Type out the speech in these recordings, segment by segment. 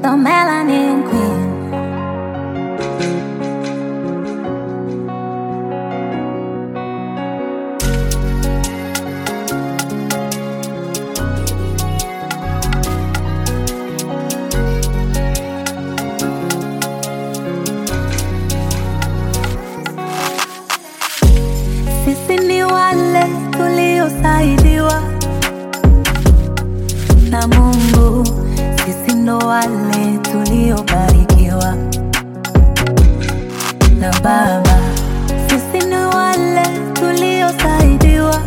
the melanin queen. Sisi ni wale tuliosaidiwa na Mungu, sisi ndo wale tuliobarikiwa na Baba. Sisi ni wale tuliosaidiwa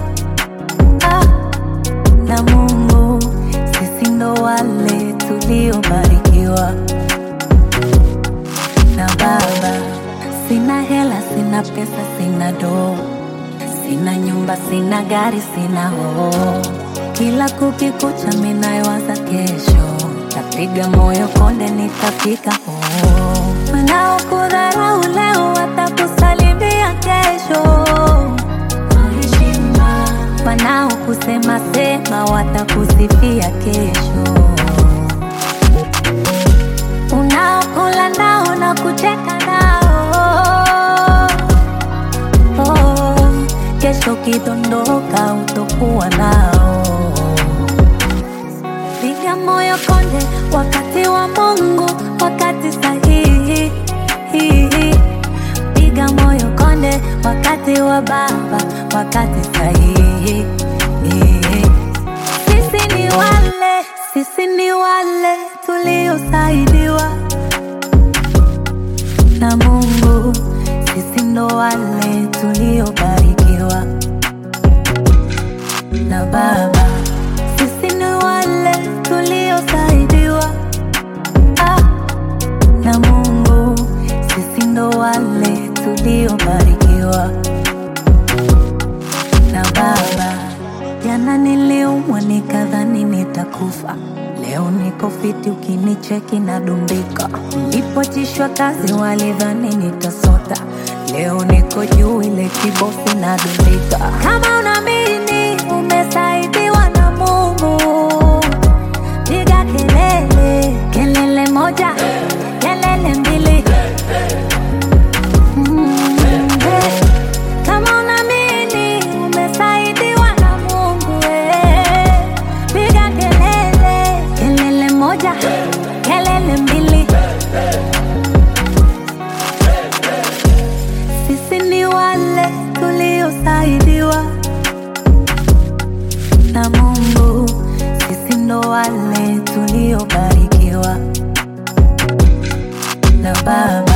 na Mungu, sisi ndo wale tuliobarikiwa na Baba. Sina hela, sina pesa, sina doo, sina nyumba, sina gari, sina hoo. Kila kukikucha minayowaza kesho, tapiga moyo konde nitafika hoo. Wanaokudharau leo watakusalimia kesho. Wanaokusema sema watakusifia kesho. Unaokula nao na kucheka nao, kesho kidondoka utokuwa nao. Piga moyo konde, wakati wa Mungu, wakati sahihi. Piga moyo konde, wakati wa Baba, wakati sahihi. Sisi ni wale tuliosaidiwa na Mungu, sisi ndo wale tuliobarikiwa na Baba. Sisi ni wale tuliosaidiwa na Mungu, sisi ndo wale tuliobarikiwa na Baba. Jana niliumwa nikadhani nitakufa, leo niko fiti, ukinicheki nadumbika. Nilipojishwa kazi walidhani nitasota, leo niko juu ile kibofu nadumbika. Kama unaamini umesaidiwa na Mungu, piga kelele, kelele moja, kelele mbili. Kama unaamini umesaidiwa na Mungu, piga kelele, kelele moja, kelele mbili. Sisi ni wale tuliosaidiwa na Mungu, sisi ndo wale tuliobarikiwa na Baba.